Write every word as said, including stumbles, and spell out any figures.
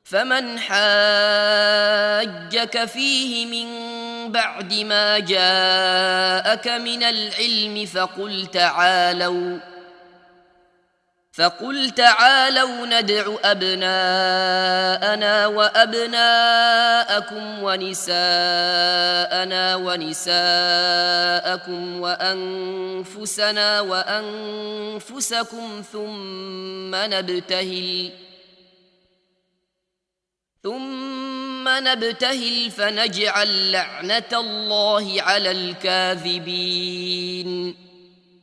فمن حاجك فيه من بعد ما جاءك من العلم فقل تعالوا فقل تعالوا ندع أبناءنا وأبناءكم ونساءنا ونساءكم وأنفسنا وأنفسكم ثم نبتهل ثم نبتهل فنجعل لعنة الله على الكاذبين